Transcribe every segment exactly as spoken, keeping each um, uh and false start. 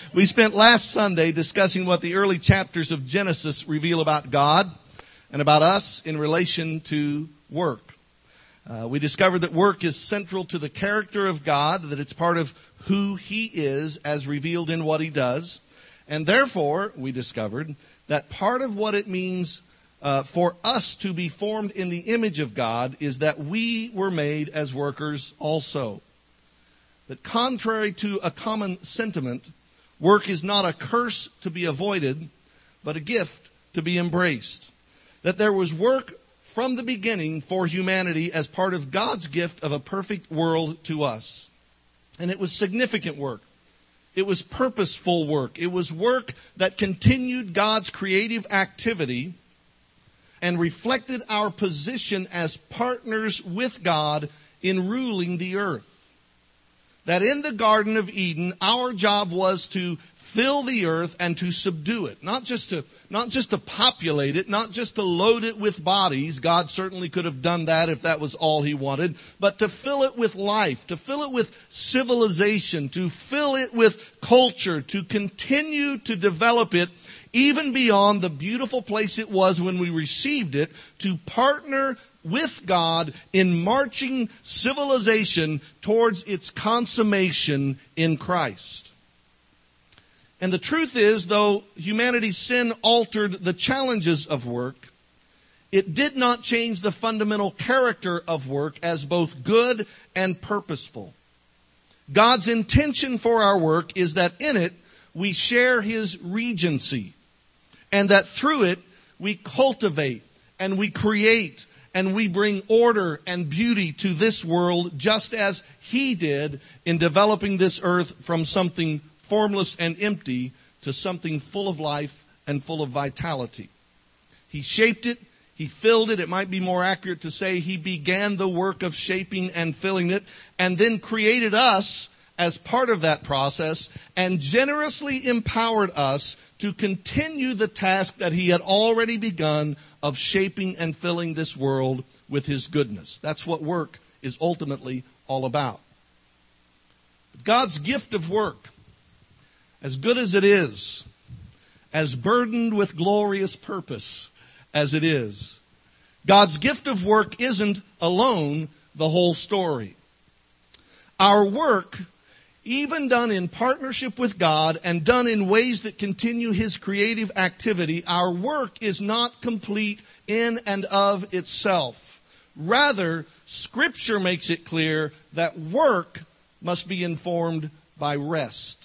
We spent last Sunday discussing what the early chapters of Genesis reveal about God and about us in relation to work. Uh, we discovered that work is central to the character of God, that it's part of who He is as revealed in what He does. And therefore, we discovered that part of what it means uh, for us to be formed in the image of God is that we were made as workers also. That contrary to a common sentiment, work is not a curse to be avoided, but a gift to be embraced. That there was work from the beginning for humanity as part of God's gift of a perfect world to us. And it was significant work. It was purposeful work. It was work that continued God's creative activity and reflected our position as partners with God in ruling the earth. That in the Garden of Eden, our job was to fill the earth and to subdue it. Not just to, not just to populate it, not just to load it with bodies. God certainly could have done that if that was all He wanted. But to fill it with life, to fill it with civilization, to fill it with culture, to continue to develop it even beyond the beautiful place it was when we received it, to partner with God in marching civilization towards its consummation in Christ. And the truth is, though humanity's sin altered the challenges of work, it did not change the fundamental character of work as both good and purposeful. God's intention for our work is that in it we share His regency, and that through it we cultivate and we create and we bring order and beauty to this world just as He did in developing this earth from something formless and empty to something full of life and full of vitality. He shaped it. He filled it. It might be more accurate to say He began the work of shaping and filling it and then created us as part of that process and generously empowered us to continue the task that He had already begun of shaping and filling this world with His goodness. That's what work is ultimately all about. God's gift of work, as good as it is, as burdened with glorious purpose as it is, God's gift of work isn't alone the whole story. Our work, even done in partnership with God and done in ways that continue His creative activity, our work is not complete in and of itself. Rather, Scripture makes it clear that work must be informed by rest.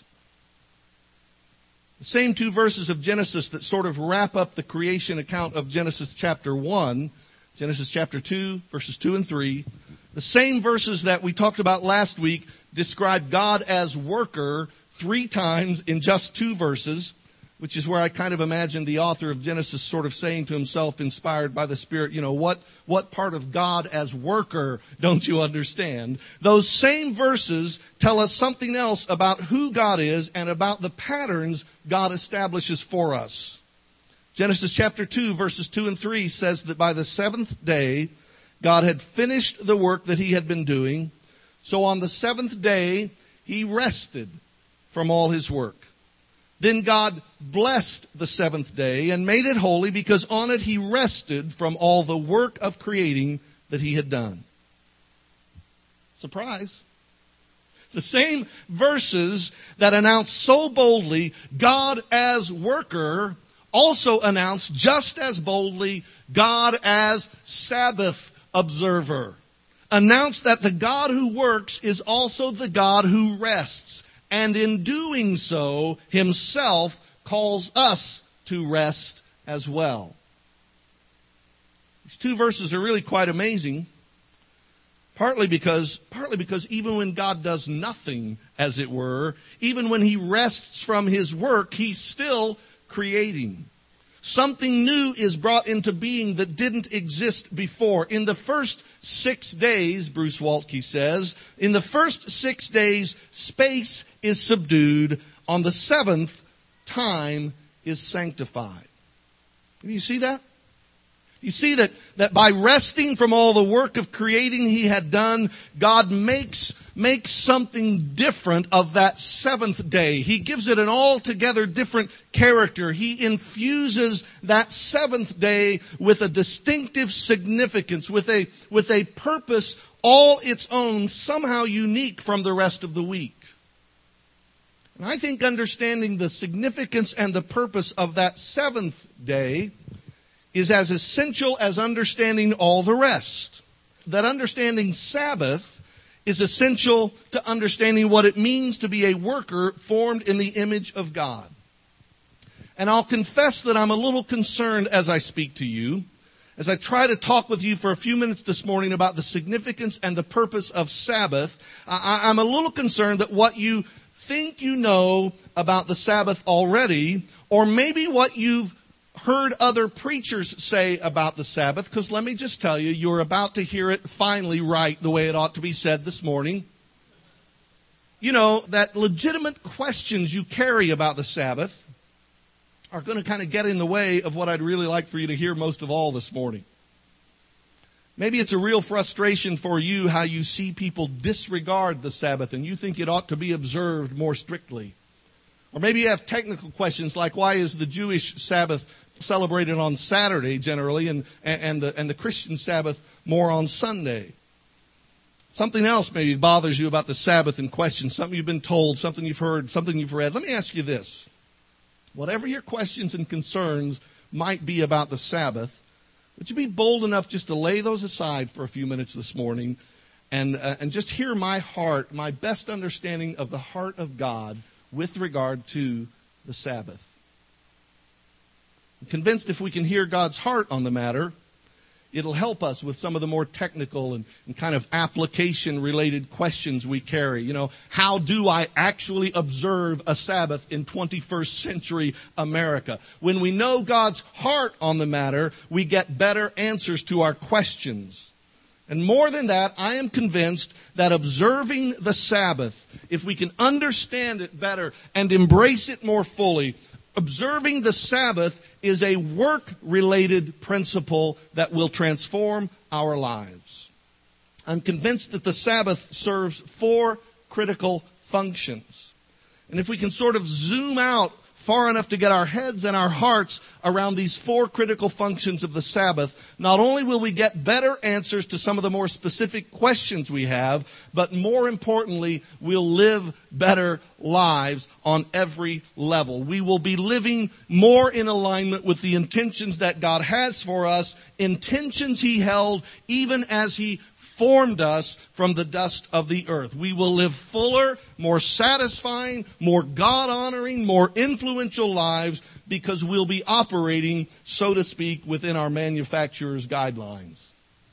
The same two verses of Genesis that sort of wrap up the creation account of Genesis chapter one, Genesis chapter two, verses two and three, the same verses that we talked about last week describe God as worker three times in just two verses, which is where I kind of imagine the author of Genesis sort of saying to himself, inspired by the Spirit, you know, what, what part of God as worker don't you understand? Those same verses tell us something else about who God is and about the patterns God establishes for us. Genesis chapter two, verses two and three says that by the seventh day, God had finished the work that He had been doing. So on the seventh day, He rested from all His work. Then God blessed the seventh day and made it holy because on it He rested from all the work of creating that He had done. Surprise. The same verses that announce so boldly God as worker also announce just as boldly God as Sabbath observer. Announce that the God who works is also the God who rests. And in doing so, Himself calls us to rest as well. These two verses are really quite amazing. Partly because, partly because even when God does nothing, as it were, even when He rests from His work, He's still creating. Something new is brought into being that didn't exist before. In the first six days, Bruce Waltke says, in the first six days, space is subdued. On the seventh, time is sanctified. Do you see that? You see that, that by resting from all the work of creating he had done, God makes, makes something different of that seventh day. He gives it an altogether different character. He infuses that seventh day with a distinctive significance, with a, with a purpose all its own, somehow unique from the rest of the week. And I think understanding the significance and the purpose of that seventh day is as essential as understanding all the rest. That understanding Sabbath is essential to understanding what it means to be a worker formed in the image of God. And I'll confess that I'm a little concerned as I speak to you, as I try to talk with you for a few minutes this morning about the significance and the purpose of Sabbath. I, I'm a little concerned that what you think you know about the Sabbath already, or maybe what you've heard other preachers say about the Sabbath, because let me just tell you, you're about to hear it finally right the way it ought to be said this morning. You know, that legitimate questions you carry about the Sabbath are going to kind of get in the way of what I'd really like for you to hear most of all this morning. Maybe it's a real frustration for you how you see people disregard the Sabbath and you think it ought to be observed more strictly. Or maybe you have technical questions like, why is the Jewish Sabbath celebrated on Saturday generally and, and, the, and the Christian Sabbath more on Sunday? Something else maybe bothers you about the Sabbath in question, something you've been told, something you've heard, something you've read. Let me ask you this. Whatever your questions and concerns might be about the Sabbath, would you be bold enough just to lay those aside for a few minutes this morning and, uh, and just hear my heart, my best understanding of the heart of God with regard to the Sabbath? I'm convinced if we can hear God's heart on the matter, it'll help us with some of the more technical and, and kind of application-related questions we carry. You know, how do I actually observe a Sabbath in twenty-first century America? When we know God's heart on the matter, we get better answers to our questions. And more than that, I am convinced that observing the Sabbath, if we can understand it better and embrace it more fully, observing the Sabbath is a work-related principle that will transform our lives. I'm convinced that the Sabbath serves four critical functions. And if we can sort of zoom out far enough to get our heads and our hearts around these four critical functions of the Sabbath, not only will we get better answers to some of the more specific questions we have, but more importantly, we'll live better lives on every level. We will be living more in alignment with the intentions that God has for us, intentions He held even as He formed us from the dust of the earth. We will live fuller, more satisfying, more God-honoring, more influential lives because we'll be operating, so to speak, within our manufacturer's guidelines.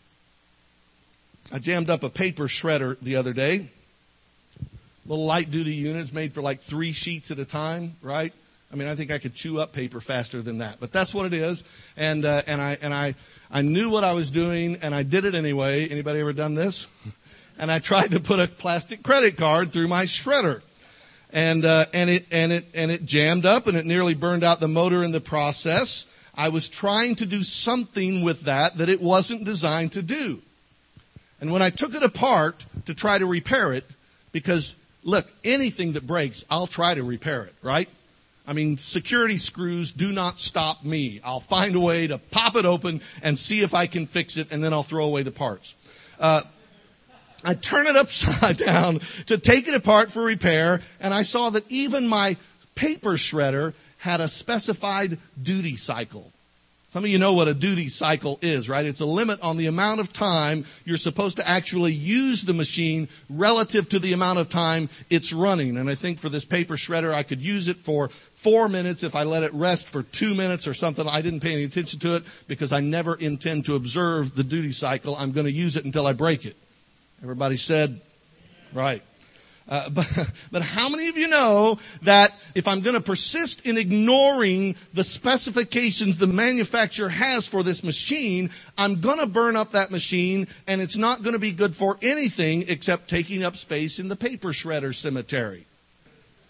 I jammed up a paper shredder the other day. Little light-duty units made for like three sheets at a time, right? I mean, I think I could chew up paper faster than that, but that's what it is. And uh, and I and I I knew what I was doing, and I did it anyway. Anybody ever done this? And I tried to put a plastic credit card through my shredder, and uh, and it and it and it jammed up, and it nearly burned out the motor in the process. I was trying to do something with that that it wasn't designed to do. And when I took it apart to try to repair it, because look, anything that breaks, I'll try to repair it, right? I mean, security screws do not stop me. I'll find a way to pop it open and see if I can fix it, and then I'll throw away the parts. Uh, I turn it upside down to take it apart for repair, and I saw that even my paper shredder had a specified duty cycle. Some of you know what a duty cycle is, right? It's a limit on the amount of time you're supposed to actually use the machine relative to the amount of time it's running. And I think for this paper shredder, I could use it for four minutes if I let it rest for two minutes or something. I didn't pay any attention to it because I never intend to observe the duty cycle. I'm going to use it until I break it. Everybody said, right. Uh, but, but how many of you know that if I'm going to persist in ignoring the specifications the manufacturer has for this machine, I'm going to burn up that machine, and it's not going to be good for anything except taking up space in the paper shredder cemetery?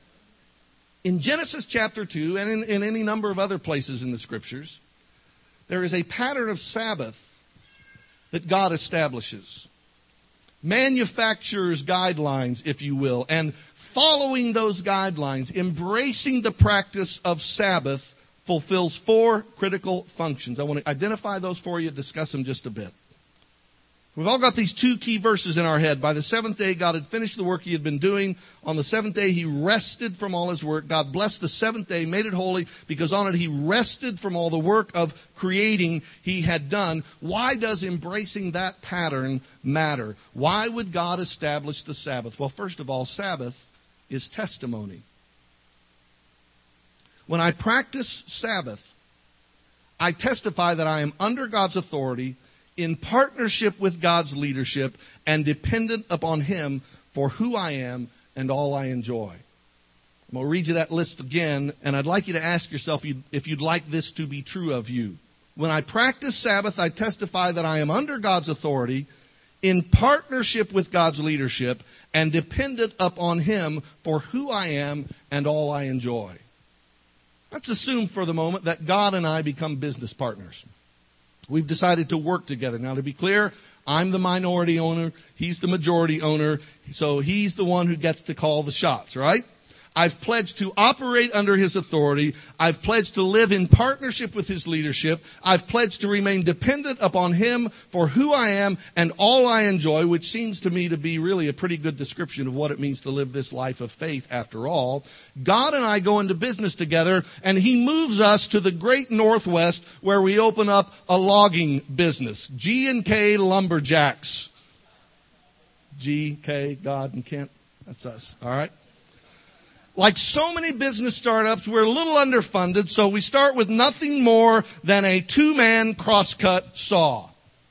In Genesis chapter two, and in, in any number of other places in the Scriptures, There is a pattern of Sabbath that God establishes. Manufacturer's guidelines, if you will, and following those guidelines, embracing the practice of Sabbath fulfills four critical functions. I want to identify those for you, discuss them just a bit. We've all got these two key verses in our head. By the seventh day, God had finished the work he had been doing. On the seventh day, he rested from all his work. God blessed the seventh day, made it holy, because on it he rested from all the work of creating he had done. Why does embracing that pattern matter? Why would God establish the Sabbath? Well, first of all, Sabbath is testimony. When I practice Sabbath, I testify that I am under God's authority, in partnership with God's leadership, and dependent upon Him for who I am and all I enjoy. I'm going to read you that list again, and I'd like you to ask yourself if you'd like this to be true of you. When I practice Sabbath, I testify that I am under God's authority, in partnership with God's leadership, and dependent upon Him for who I am and all I enjoy. Let's assume for the moment that God and I become business partners. We've decided to work together. Now, to be clear, I'm the minority owner. He's the majority owner. So he's the one who gets to call the shots, right? I've pledged to operate under his authority. I've pledged to live in partnership with his leadership. I've pledged to remain dependent upon him for who I am and all I enjoy, which seems to me to be really a pretty good description of what it means to live this life of faith after all. God and I go into business together, and he moves us to the great Northwest, where we open up a logging business. G and K Lumberjacks. G, K, God, and Kent. That's us. All right. Like so many business startups, we're a little underfunded, so we start with nothing more than a two-man crosscut saw.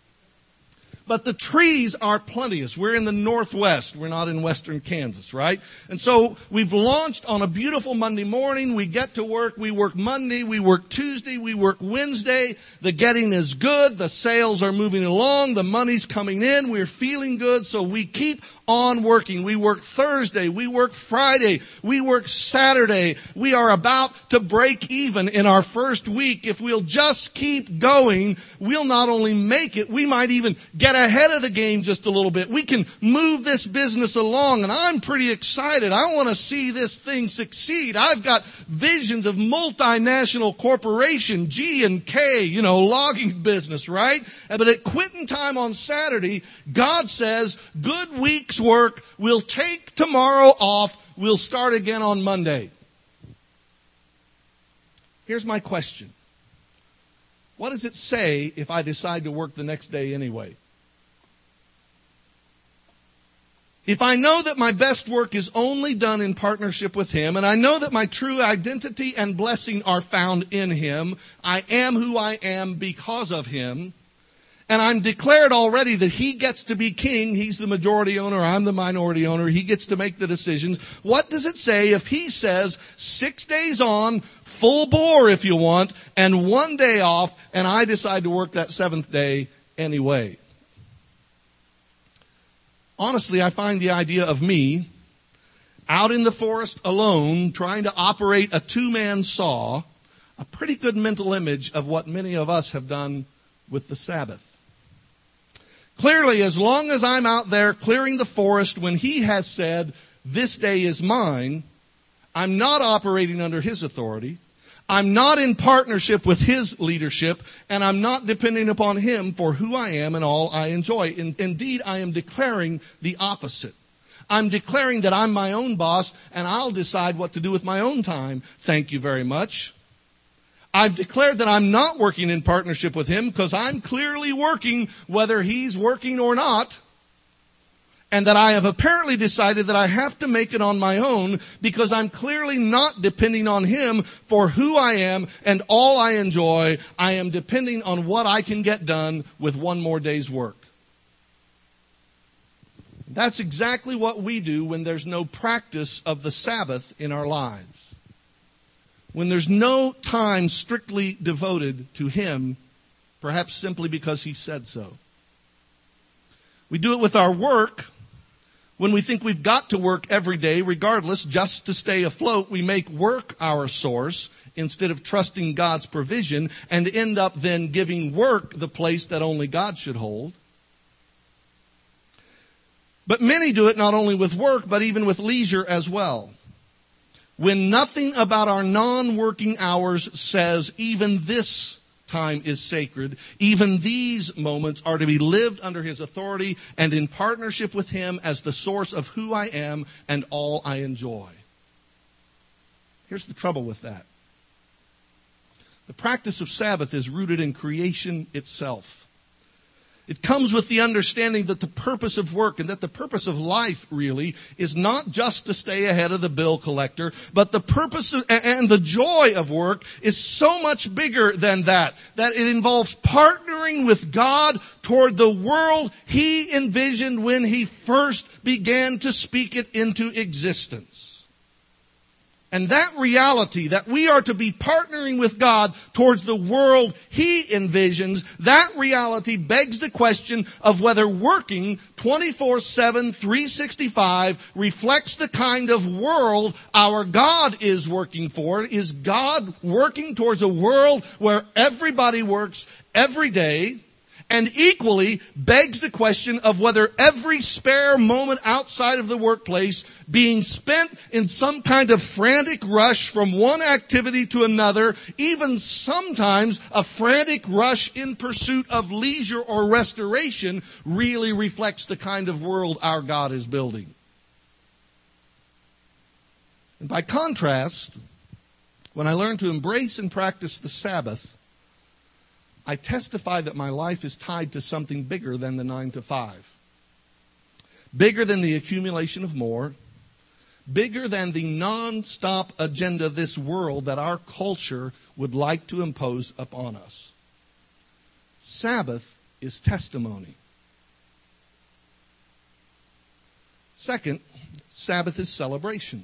But the trees are plenteous. We're in the Northwest. We're not in western Kansas, right? And so we've launched on a beautiful Monday morning. We get to work. We work Monday. We work Tuesday. We work Wednesday. The getting is good. The sales are moving along. The money's coming in. We're feeling good. So we keep on working. We work Thursday. We work Friday. We work Saturday. We are about to break even in our first week. If we'll just keep going, we'll not only make it, we might even get ahead of the game just a little bit. We can move this business along, and I'm pretty excited. I want to see this thing succeed. I've got visions of multinational corporation, G and K, you know, logging business, right? But at quitting time on Saturday, God says, good week's work. We'll take tomorrow off. We'll start again on Monday. Here's my question. What does it say if I decide to work the next day anyway? If I know that my best work is only done in partnership with Him, and I know that my true identity and blessing are found in Him, I am who I am because of Him, and I'm declared already that He gets to be king, He's the majority owner, I'm the minority owner, He gets to make the decisions. What does it say if He says six days on, full bore if you want, and one day off, and I decide to work that seventh day anyway? Honestly, I find the idea of me out in the forest alone trying to operate a two-man saw a pretty good mental image of what many of us have done with the Sabbath. Clearly, as long as I'm out there clearing the forest when He has said, this day is mine, I'm not operating under His authority. I'm not in partnership with His leadership, and I'm not depending upon Him for who I am and all I enjoy. In, indeed, I am declaring the opposite. I'm declaring that I'm my own boss, and I'll decide what to do with my own time. Thank you very much. I've declared that I'm not working in partnership with Him because I'm clearly working whether He's working or not. And that I have apparently decided that I have to make it on my own because I'm clearly not depending on Him for who I am and all I enjoy. I am depending on what I can get done with one more day's work. That's exactly what we do when there's no practice of the Sabbath in our lives. When there's no time strictly devoted to Him, perhaps simply because He said so. We do it with our work When we think we've got to work every day, regardless, just to stay afloat, we make work our source instead of trusting God's provision and end up then giving work the place that only God should hold. But many do it not only with work, but even with leisure as well. When nothing about our non-working hours says even this time is sacred, even these moments are to be lived under His authority and in partnership with Him as the source of who I am and all I enjoy. Here's the trouble with that. The practice of Sabbath is rooted in creation itself. It comes with the understanding that the purpose of work and that the purpose of life really is not just to stay ahead of the bill collector, but the purpose of, and the joy of work is so much bigger than that, that it involves partnering with God toward the world He envisioned when He first began to speak it into existence. And that reality, that we are to be partnering with God towards the world He envisions, that reality begs the question of whether working twenty-four seven, three sixty-five reflects the kind of world our God is working for. Is God working towards a world where everybody works every day? And equally begs the question of whether every spare moment outside of the workplace being spent in some kind of frantic rush from one activity to another, even sometimes a frantic rush in pursuit of leisure or restoration, really reflects the kind of world our God is building. And by contrast, when I learn to embrace and practice the Sabbath, I testify that my life is tied to something bigger than the nine to five. Bigger than the accumulation of more. Bigger than the non-stop agenda of this world that our culture would like to impose upon us. Sabbath is testimony. Second, Sabbath is celebration.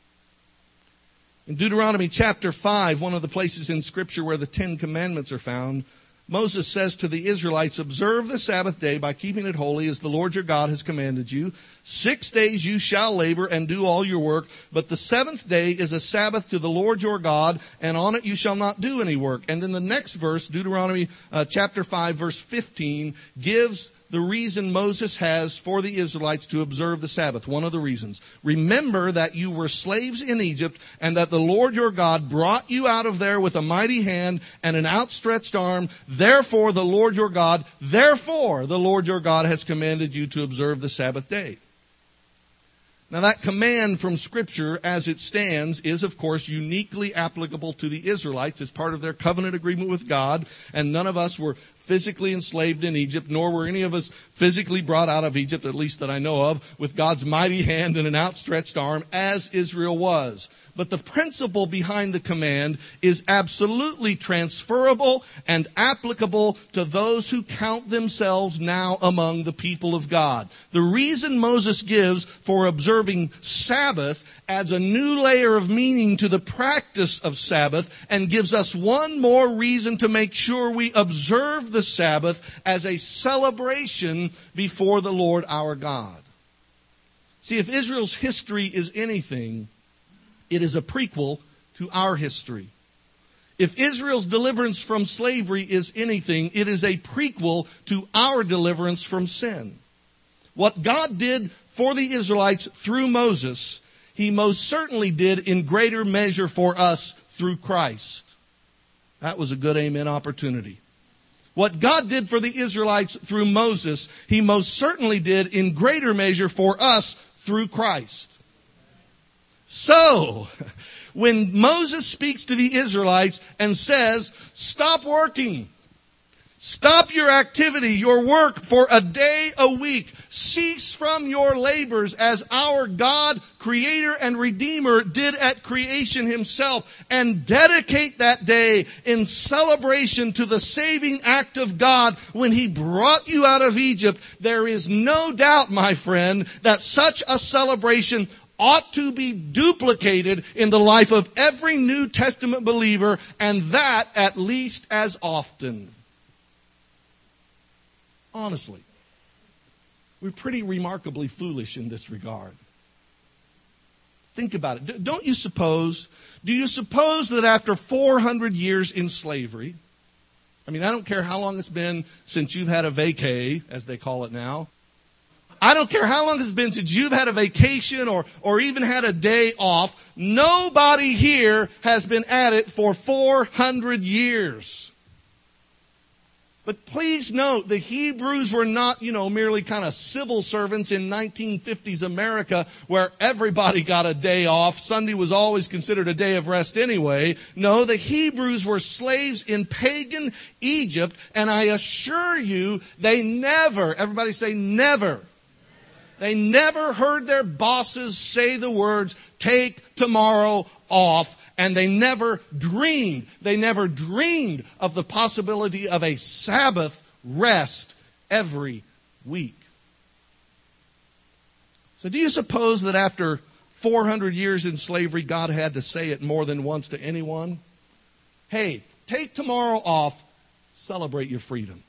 In Deuteronomy chapter five, one of the places in Scripture where the Ten Commandments are found, Moses says to the Israelites, observe the Sabbath day by keeping it holy as the Lord your God has commanded you. Six days you shall labor and do all your work, but the seventh day is a Sabbath to the Lord your God, and on it you shall not do any work. And then the next verse, Deuteronomy uh, chapter five, verse fifteen, gives the reason Moses has for the Israelites to observe the Sabbath. One of the reasons. Remember that you were slaves in Egypt, and that the Lord your God brought you out of there with a mighty hand and an outstretched arm. Therefore the Lord your God, therefore the Lord your God has commanded you to observe the Sabbath day. Now that command from Scripture as it stands is, of course, uniquely applicable to the Israelites as part of their covenant agreement with God. And none of us were physically enslaved in Egypt, nor were any of us physically brought out of Egypt, at least that I know of, with God's mighty hand and an outstretched arm, as Israel was. But the principle behind the command is absolutely transferable and applicable to those who count themselves now among the people of God. The reason Moses gives for observing Sabbath adds a new layer of meaning to the practice of Sabbath and gives us one more reason to make sure we observe the Sabbath as a celebration before the Lord our God. See, if Israel's history is anything, it is a prequel to our history. If Israel's deliverance from slavery is anything, it is a prequel to our deliverance from sin. What God did for the Israelites through Moses, He most certainly did in greater measure for us through Christ. That was a good amen opportunity. What God did for the Israelites through Moses, He most certainly did in greater measure for us through Christ. So, when Moses speaks to the Israelites and says, stop working, stop your activity, your work for a day a week, cease from your labors as our God, Creator and Redeemer did at creation Himself, and dedicate that day in celebration to the saving act of God when He brought you out of Egypt, there is no doubt, my friend, that such a celebration ought to be duplicated in the life of every New Testament believer, and that at least as often. Honestly. We're pretty remarkably foolish in this regard. Think about it. Don't you suppose, do you suppose that after four hundred years in slavery, I mean, I don't care how long it's been since you've had a vacay, as they call it now. I don't care how long it's been since you've had a vacation or, or even had a day off. Nobody here has been at it for four hundred years. But please note, the Hebrews were not, you know, merely kind of civil servants in nineteen fifties America where everybody got a day off. Sunday was always considered a day of rest anyway. No, the Hebrews were slaves in pagan Egypt, and I assure you, they never, everybody say never. They never heard their bosses say the words, take tomorrow off. And they never dreamed, they never dreamed of the possibility of a Sabbath rest every week. So do you suppose that after four hundred years in slavery, God had to say it more than once to anyone? Hey, take tomorrow off, celebrate your freedom.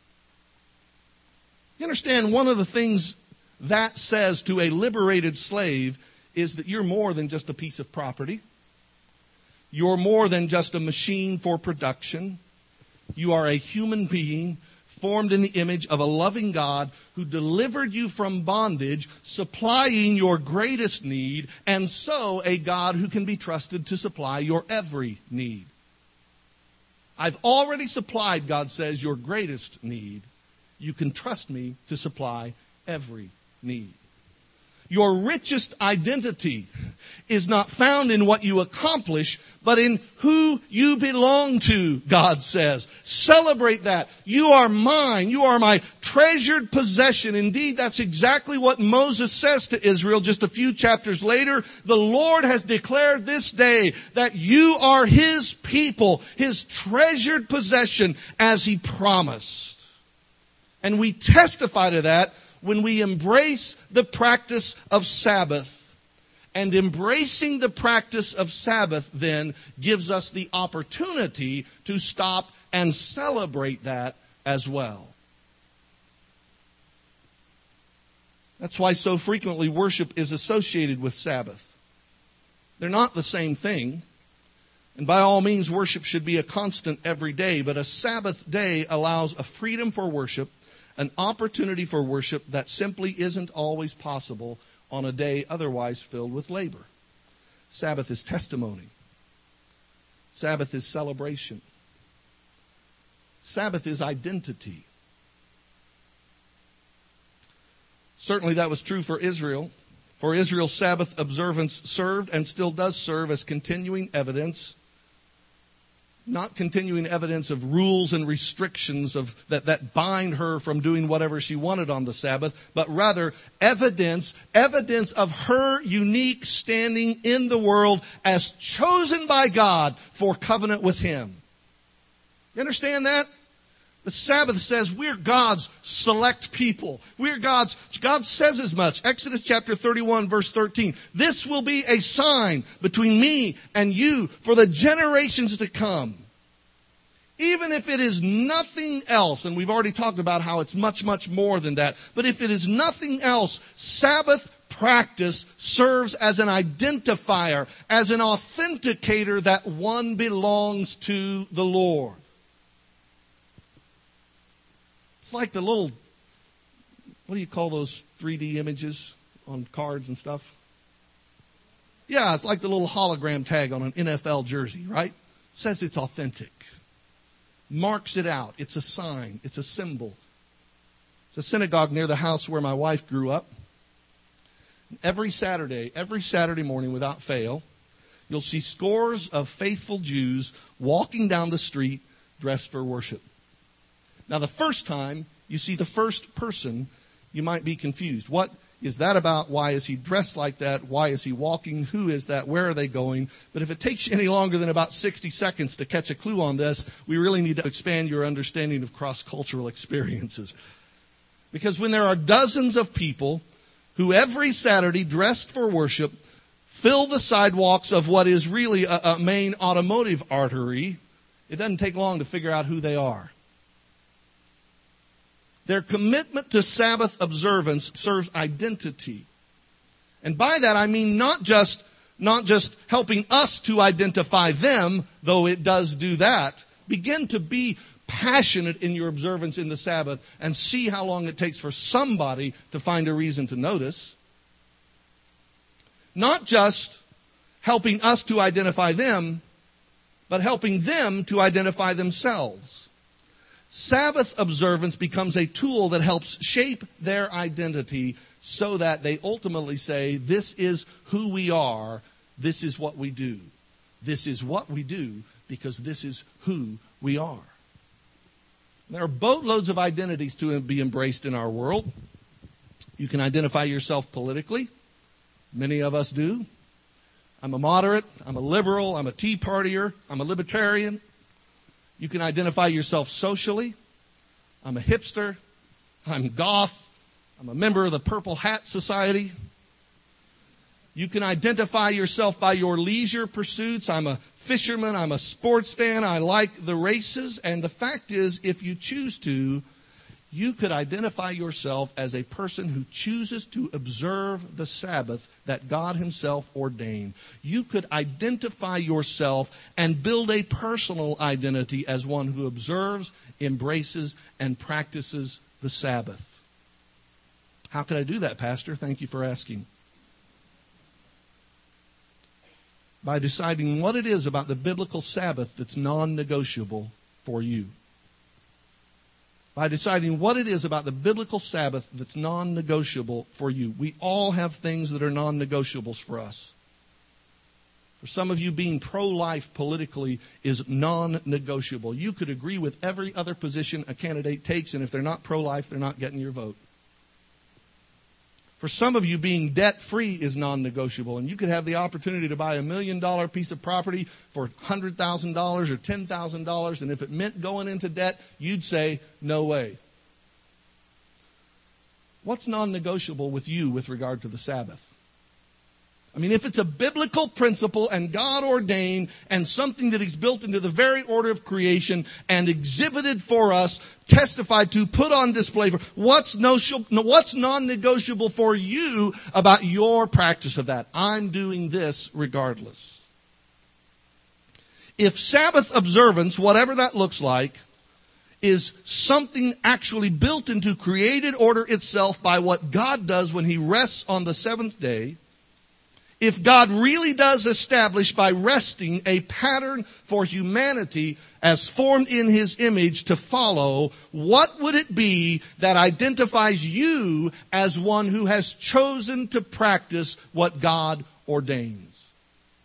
You understand, one of the things that says to a liberated slave is that you're more than just a piece of property. You're more than just a machine for production. You are a human being formed in the image of a loving God who delivered you from bondage, supplying your greatest need, and so a God who can be trusted to supply your every need. I've already supplied, God says, your greatest need. You can trust me to supply every need. Your richest identity is not found in what you accomplish, but in who you belong to, God says. Celebrate that. You are mine. You are my treasured possession. Indeed, that's exactly what Moses says to Israel just a few chapters later. The Lord has declared this day that you are His people, His treasured possession, as He promised. And we testify to that when we embrace the practice of Sabbath. And embracing the practice of Sabbath then gives us the opportunity to stop and celebrate that as well. That's why so frequently worship is associated with Sabbath. They're not the same thing. And by all means, worship should be a constant every day. But a Sabbath day allows a freedom for worship, an opportunity for worship that simply isn't always possible on a day otherwise filled with labor. Sabbath is testimony. Sabbath is celebration. Sabbath is identity. Certainly that was true for Israel. For Israel, Sabbath observance served and still does serve as continuing evidence, not continuing evidence of rules and restrictions of that, that bind her from doing whatever she wanted on the Sabbath, but rather evidence, evidence of her unique standing in the world as chosen by God for covenant with Him. You understand that? The Sabbath says we're God's select people. We're God's, God says as much. Exodus chapter thirty-one verse thirteen. This will be a sign between me and you for the generations to come. Even if it is nothing else, and we've already talked about how it's much, much more than that, but if it is nothing else, Sabbath practice serves as an identifier, as an authenticator that one belongs to the Lord. It's like the little, what do you call those three D images on cards and stuff? Yeah, it's like the little hologram tag on an N F L jersey, right? Says it's authentic. Marks it out. It's a sign. It's a symbol. It's a synagogue near the house where my wife grew up. Every Saturday, every Saturday morning without fail, you'll see scores of faithful Jews walking down the street dressed for worship. Now, the first time you see the first person, you might be confused. What is that about? Why is he dressed like that? Why is he walking? Who is that? Where are they going? But if it takes you any longer than about sixty seconds to catch a clue on this, we really need to expand your understanding of cross-cultural experiences. Because when there are dozens of people who every Saturday, dressed for worship, fill the sidewalks of what is really a, a main automotive artery, it doesn't take long to figure out who they are. Their commitment to Sabbath observance serves identity. And by that I mean not just, not just helping us to identify them, though it does do that. Begin to be passionate in your observance in the Sabbath and see how long it takes for somebody to find a reason to notice. Not just helping us to identify them, but helping them to identify themselves. Sabbath observance becomes a tool that helps shape their identity so that they ultimately say, this is who we are, this is what we do. This is what we do because this is who we are. There are boatloads of identities to be embraced in our world. You can identify yourself politically. Many of us do. I'm a moderate, I'm a liberal, I'm a Tea Partier, I'm a libertarian. You can identify yourself socially. I'm a hipster, I'm goth, I'm a member of the Purple Hat Society. You can identify yourself by your leisure pursuits. I'm a fisherman, I'm a sports fan, I like the races. And the fact is, if you choose to, you could identify yourself as a person who chooses to observe the Sabbath that God Himself ordained. You could identify yourself and build a personal identity as one who observes, embraces, and practices the Sabbath. How could I do that, Pastor? Thank you for asking. By deciding what it is about the biblical Sabbath that's non-negotiable for you. By deciding what it is about the biblical Sabbath that's non-negotiable for you. We all have things that are non-negotiables for us. For some of you, being pro-life politically is non-negotiable. You could agree with every other position a candidate takes, and if they're not pro-life, they're not getting your vote. For some of you, being debt-free is non-negotiable, and you could have the opportunity to buy a million-dollar piece of property for one hundred thousand dollars or ten thousand dollars, and if it meant going into debt, you'd say, no way. What's non-negotiable with you with regard to the Sabbath? I mean, if it's a biblical principle and God ordained and something that He's built into the very order of creation and exhibited for us, testified to, put on display for, what's, no, what's non-negotiable for you about your practice of that? I'm doing this regardless. If Sabbath observance, whatever that looks like, is something actually built into created order itself by what God does when He rests on the seventh day, if God really does establish by resting a pattern for humanity as formed in His image to follow, what would it be that identifies you as one who has chosen to practice what God ordains?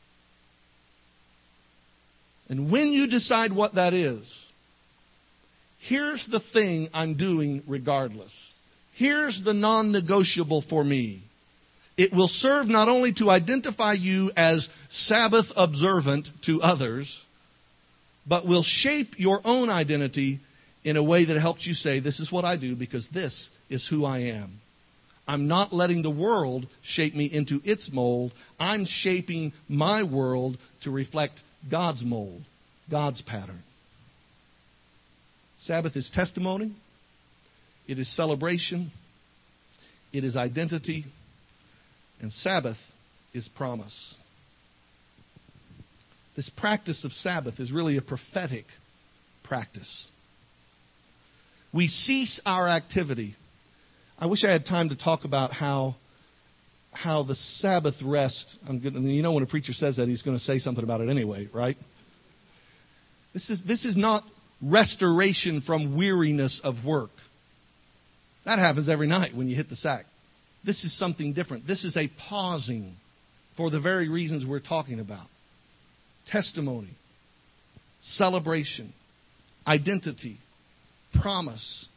And when you decide what that is, here's the thing I'm doing regardless. Here's the non-negotiable for me. It will serve not only to identify you as Sabbath observant to others, but will shape your own identity in a way that helps you say, this is what I do because this is who I am. I'm not letting the world shape me into its mold. I'm shaping my world to reflect God's mold, God's pattern. Sabbath is testimony. It is celebration. It is identity. And Sabbath is promise. This practice of Sabbath is really a prophetic practice. We cease our activity. I wish I had time to talk about how, how the Sabbath rest, I'm gonna, you know when a preacher says that, he's going to say something about it anyway, right? This is, this is not restoration from weariness of work. That happens every night when you hit the sack. This is something different. This is a pausing for the very reasons we're talking about. Testimony, celebration, identity, promise.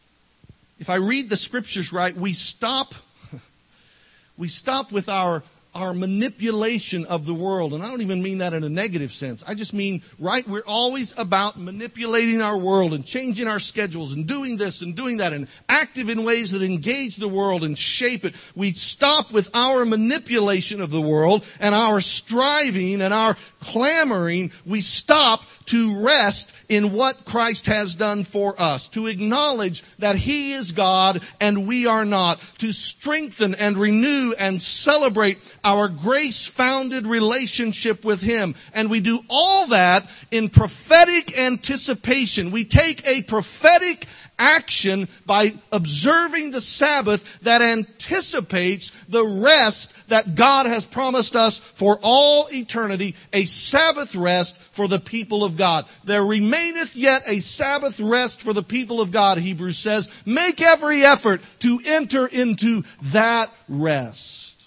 If I read the scriptures right, we stop, we stop with our our manipulation of the world. And I don't even mean that in a negative sense. I just mean, right, we're always about manipulating our world and changing our schedules and doing this and doing that and active in ways that engage the world and shape it. We stop with our manipulation of the world and our striving and our clamoring. We stop to rest in what Christ has done for us, to acknowledge that He is God and we are not, to strengthen and renew and celebrate our grace-founded relationship with Him. And we do all that in prophetic anticipation. We take a prophetic action by observing the Sabbath that anticipates the rest that God has promised us for all eternity, a Sabbath rest for the people of God. There remaineth yet a Sabbath rest for the people of God, Hebrews says. Make every effort to enter into that rest.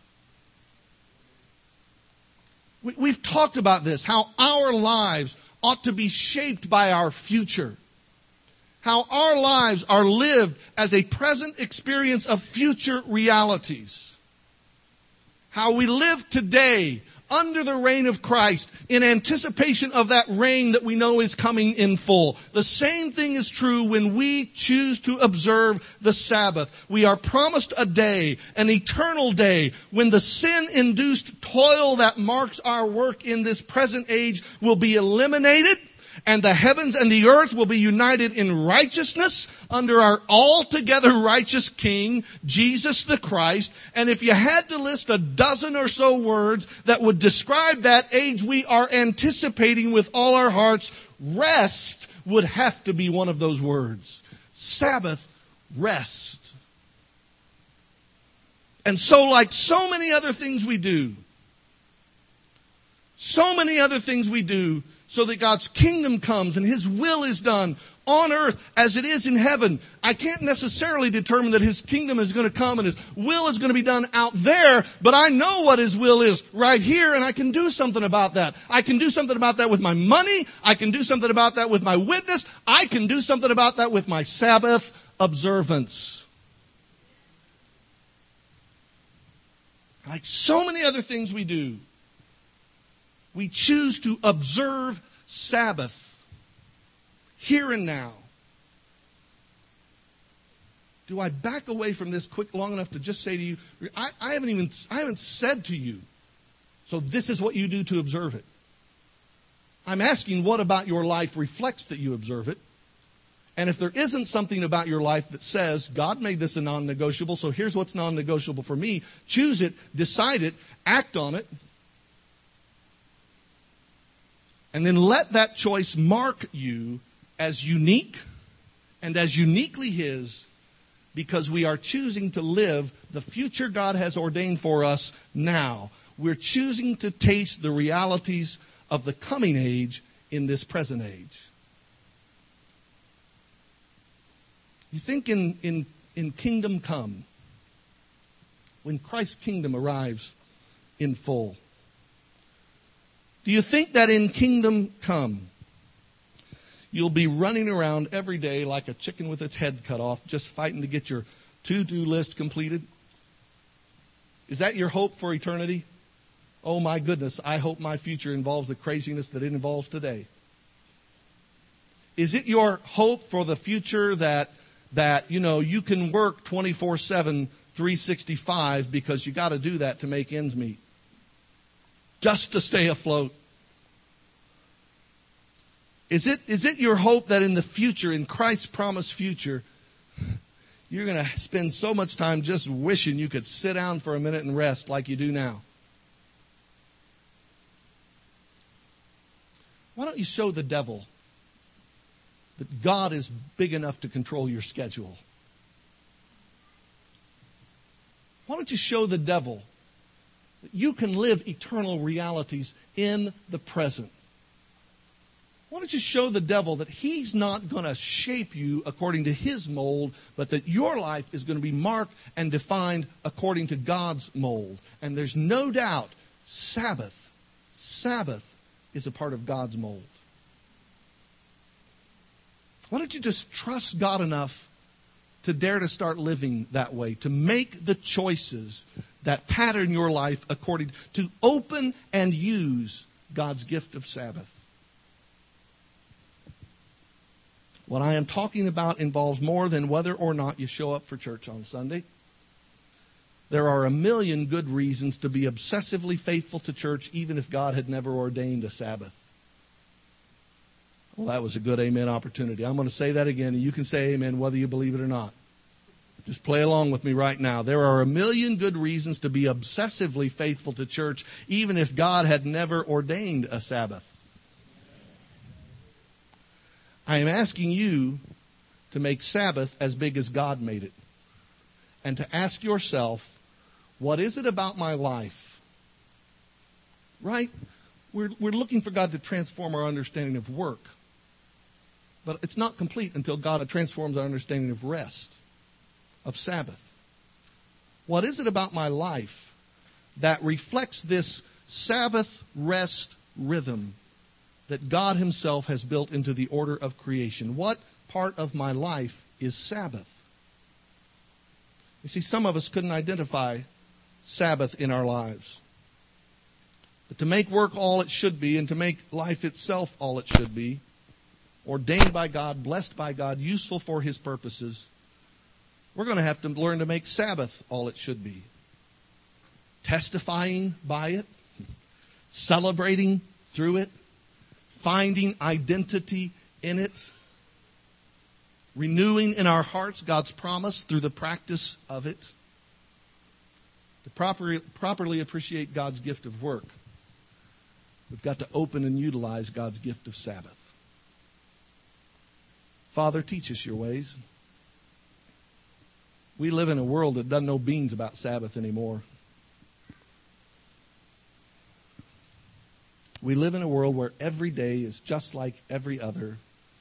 We've talked about this, how our lives ought to be shaped by our future. How our lives are lived as a present experience of future realities. How we live today under the reign of Christ in anticipation of that reign that we know is coming in full. The same thing is true when we choose to observe the Sabbath. We are promised a day, an eternal day, when the sin-induced toil that marks our work in this present age will be eliminated, and the heavens and the earth will be united in righteousness under our altogether righteous King, Jesus the Christ. And if you had to list a dozen or so words that would describe that age we are anticipating with all our hearts, rest would have to be one of those words. Sabbath, rest. And so, like so many other things we do, so many other things we do, so that God's kingdom comes and His will is done on earth as it is in heaven. I can't necessarily determine that His kingdom is going to come and His will is going to be done out there, but I know what His will is right here, and I can do something about that. I can do something about that with my money. I can do something about that with my witness. I can do something about that with my Sabbath observance. Like so many other things we do, we choose to observe Sabbath here and now. Do I back away from this quick long enough to just say to you, I, I haven't even I haven't said to you, so this is what you do to observe it. I'm asking what about your life reflects that you observe it. And if there isn't something about your life that says, God made this a non-negotiable, so here's what's non-negotiable for me, choose it, decide it, act on it. And then let that choice mark you as unique and as uniquely His, because we are choosing to live the future God has ordained for us now. We're choosing to taste the realities of the coming age in this present age. You think in, in, in kingdom come, when Christ's kingdom arrives in full, do you think that in kingdom come, you'll be running around every day like a chicken with its head cut off, just fighting to get your to-do list completed? Is that your hope for eternity? Oh my goodness, I hope my future involves the craziness that it involves today. Is it your hope for the future that, that you know, you can work twenty-four seven, three sixty-five because you got to do that to make ends meet? Just to stay afloat? Is it, is it your hope that in the future, in Christ's promised future, you're going to spend so much time just wishing you could sit down for a minute and rest like you do now? Why don't you show the devil that God is big enough to control your schedule? Why don't you show the devil you can live eternal realities in the present? Why don't you show the devil that he's not going to shape you according to his mold, but that your life is going to be marked and defined according to God's mold? And there's no doubt Sabbath, Sabbath is a part of God's mold. Why don't you just trust God enough to dare to start living that way, to make the choices that pattern your life according to open and use God's gift of Sabbath. What I am talking about involves more than whether or not you show up for church on Sunday. There are a million good reasons to be obsessively faithful to church, even if God had never ordained a Sabbath. Well, that was a good amen opportunity. I'm going to say that again, and you can say amen whether you believe it or not. Just play along with me right now. There are a million good reasons to be obsessively faithful to church, even if God had never ordained a Sabbath. I am asking you to make Sabbath as big as God made it, and to ask yourself, what is it about my life? Right? We're, we're looking for God to transform our understanding of work. But it's not complete until God transforms our understanding of rest, of Sabbath. What is it about my life that reflects this Sabbath rest rhythm that God Himself has built into the order of creation? What part of my life is Sabbath? You see, some of us couldn't identify Sabbath in our lives. But to make work all it should be, and to make life itself all it should be, ordained by God, blessed by God, useful for His purposes, we're going to have to learn to make Sabbath all it should be. Testifying by it, celebrating through it, finding identity in it, renewing in our hearts God's promise through the practice of it. To properly, properly appreciate God's gift of work, we've got to open and utilize God's gift of Sabbath. Father, teach us your ways. We live in a world that doesn't know beans about Sabbath anymore. We live in a world where every day is just like every other.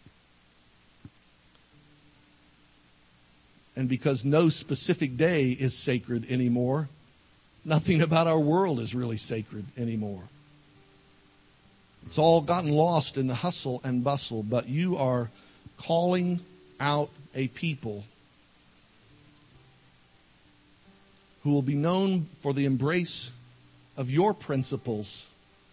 And because no specific day is sacred anymore, nothing about our world is really sacred anymore. It's all gotten lost in the hustle and bustle, but you are calling out a people who will be known for the embrace of your principles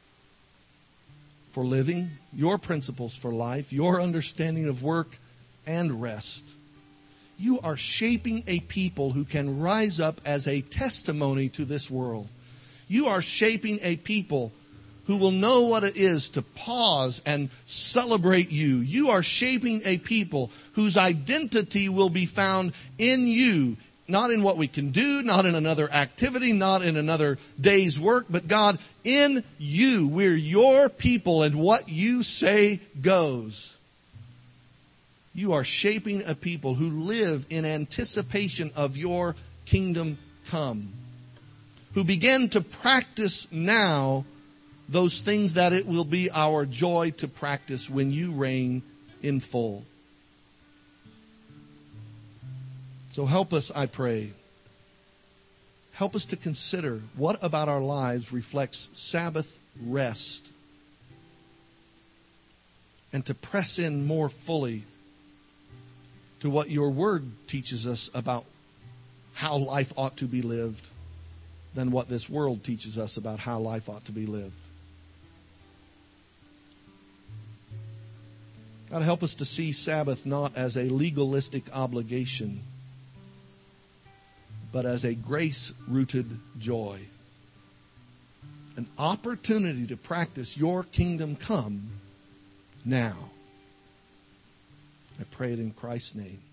for living, your principles for life, your understanding of work and rest. You are shaping a people who can rise up as a testimony to this world. You are shaping a people who will know what it is to pause and celebrate you. You are shaping a people whose identity will be found in you, not in what we can do, not in another activity, not in another day's work, but God, in you. We're your people, and what you say goes. You are shaping a people who live in anticipation of your kingdom come, who begin to practice now those things that it will be our joy to practice when you reign in full. So help us, I pray. Help us to consider what about our lives reflects Sabbath rest, and to press in more fully to what your word teaches us about how life ought to be lived than what this world teaches us about how life ought to be lived. God, help us to see Sabbath not as a legalistic obligation, but as a grace-rooted joy. An opportunity to practice your kingdom come now. I pray it in Christ's name.